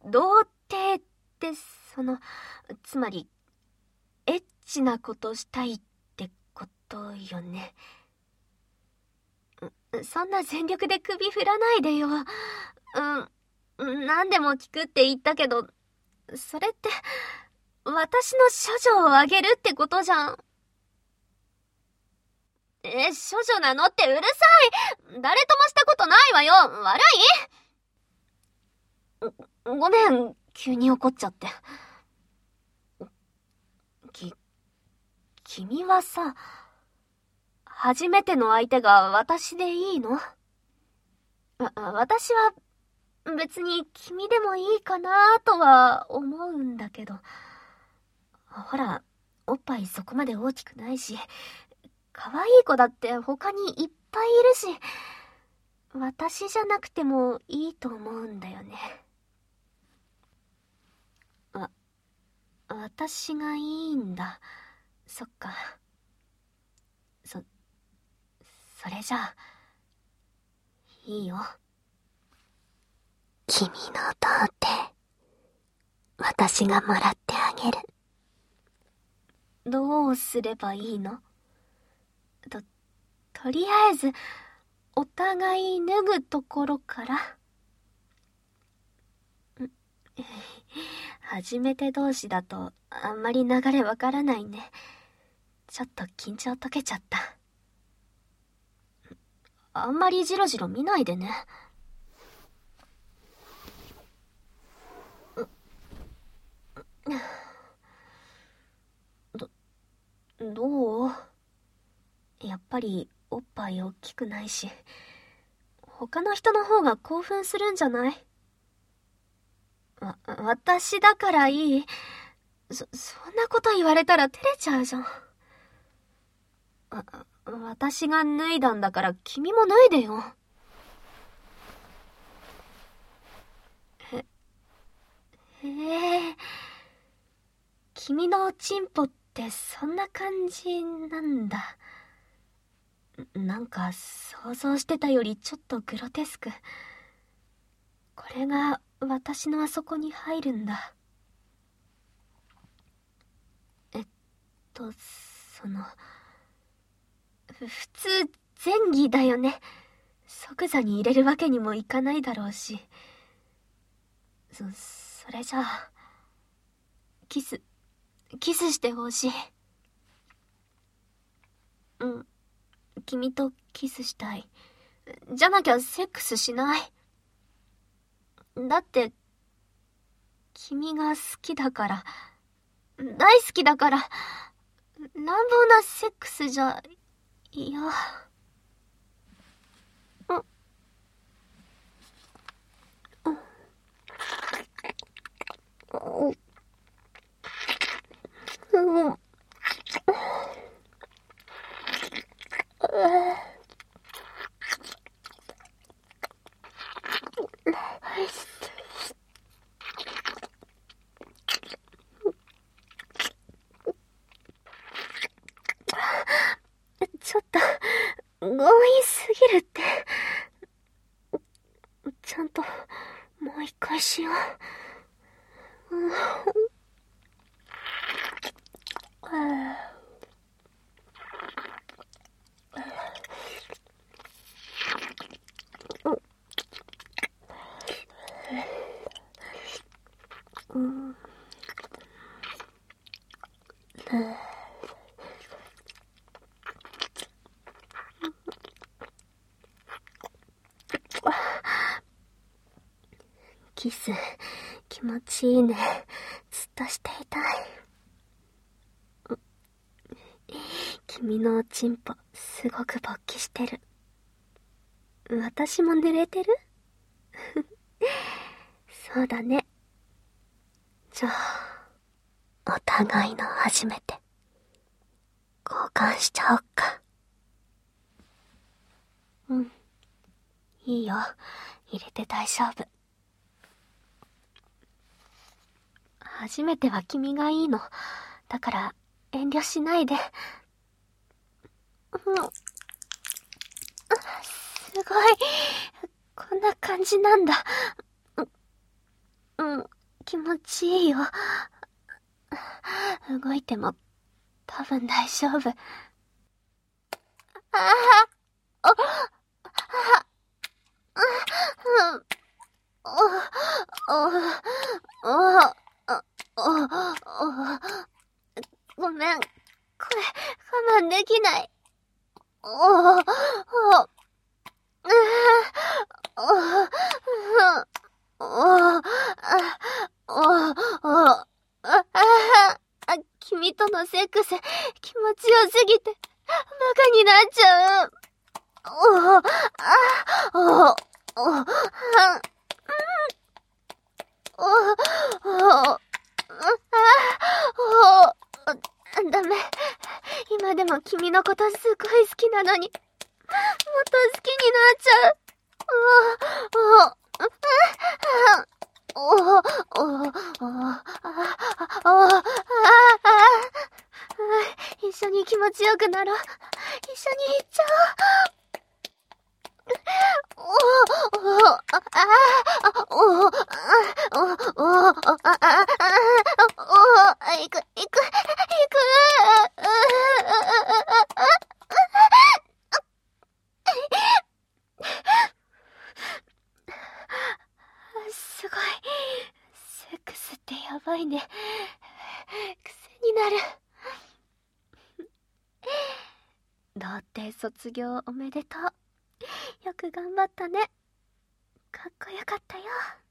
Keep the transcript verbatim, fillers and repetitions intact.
童貞って、その、つまり、エッチなことしたいってことよね。そんな全力で首振らないでよ。うん、何でも聞くって言ったけど、それって、私の処女をあげるってことじゃん。え、処女なのってうるさい。誰ともしたことないわよ。笑い？ごめん、急に怒っちゃって。き、君はさ、初めての相手が私でいいの？わ、私は別に君でもいいかなとは思うんだけど。ほら、おっぱいそこまで大きくないし、可愛い子だって他にいっぱいいるし、私じゃなくてもいいと思うんだよね。わ、私がいいんだ。そっか。そ、それじゃあ、いいよ。君の童貞、私がもらってあげる。どうすればいいの？と、とりあえず、お互い脱ぐところから。ん初めて同士だとあんまり流れわからないね。ちょっと緊張解けちゃった。あんまりジロジロ見ないでね。ど、どう？やっぱりおっぱい大きくないし、他の人の方が興奮するんじゃない？わ、私だからいい。そ、そんなこと言われたら照れちゃうじゃん。わ、私が脱いだんだから君も脱いでよ。へ、へえ。君のおちんぽってそんな感じなんだ。なんか想像してたよりちょっとグロテスク。これが私のあそこに入るんだ。えっと、その、ふ普通前儀だよね。即座に入れるわけにもいかないだろうし。そ、それじゃあ、キス、キスしてほしい。うん、君とキスしたい。じゃなきゃセックスしない。だって、君が好きだから、大好きだから、乱暴なセックスじゃ、嫌。うん。うん。うん。ちょっと、強引すぎるって。ちゃんと、もう一回しよう。うん。うん。キス、気持ちいいね。ずっとしていたい。君のおちんぽ、すごく勃起してる。私も濡れてる？そうだね。じゃあ、お互いの初めて、交換しちゃおっか。うん。いいよ。入れて大丈夫。初めては君がいいの。だから、遠慮しないで。うん。すごい。こんな感じなんだ。うん。 持ちいいよ。動いても多分大丈夫。ああ、あ、ごめん、これ我慢できない。おお、お君とのセックス気持ちよすぎてバカになっちゃう。おお、あ、おお、お、お、お、お、ダメ。今でも君のことすごい好きなのに、もっと好きになっちゃう。おお、おお、おお、おお、一緒に気持ちよくなろう。一緒に行っちゃおう。おお、ああ、おお、おお、おお、ああ、おお、行く、行く、行く。すごい。セックスってやばいね。癖になる。童貞卒業おめでとう。よく頑張ったね。かっこよかったよ。